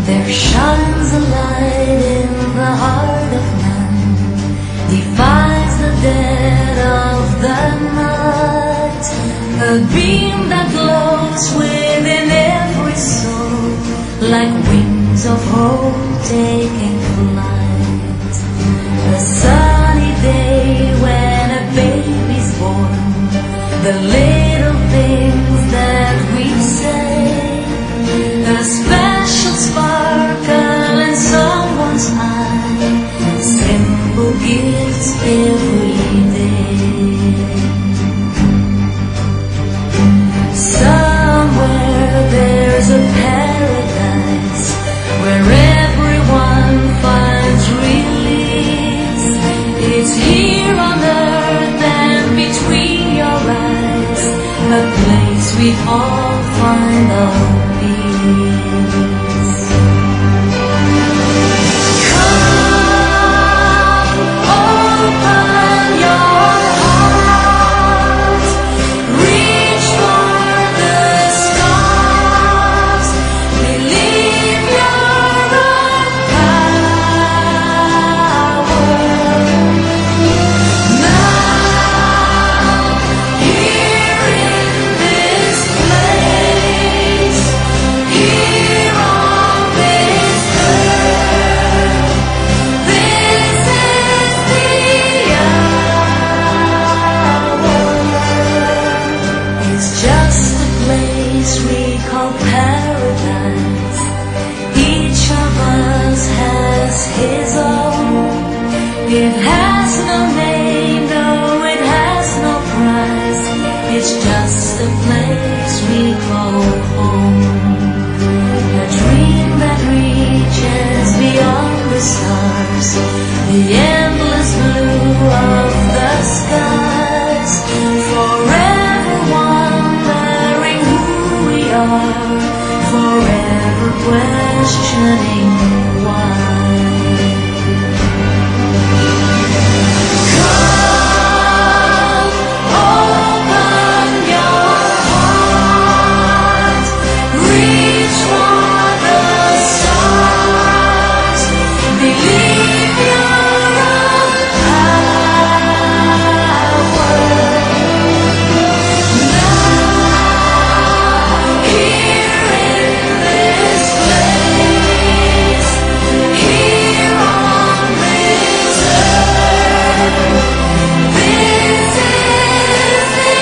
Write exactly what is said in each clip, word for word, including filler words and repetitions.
There shines a light in the heart of man, defies the dead of the night, a beam that glows within every soul, like wings of hope taking flight. A sunny day when a baby's born, the little things that we say, a special sparkle in someone's eye, simple gifts every day. Somewhere there's a paradise where everyone finds release. It's here on earth and between your eyes, a place we all find our peace. Come, open your heart, reach for the stars, believe your own power. Now, here in this place, here on this earth, this is the hour. It's just a place we call paradise. Each of us has his own. It has no name, no, it has no price. It's just a place we call home. A dream that reaches beyond the stars, the endless blue of the skies, forever wondering who we are, forever questioning why. Come, open your heart, reach for the stars, believe your own power. Now, here in this place, here on this earth, this is the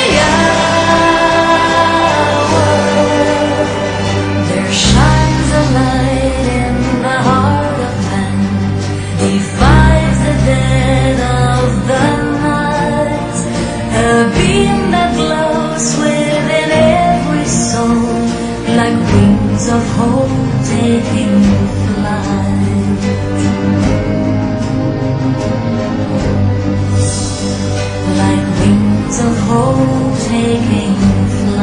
hour. There shines a light in the heart of man, defies the dead of the night, a beam that glows within every soul, like wings of hope taking flight. Like wings of hope taking flight.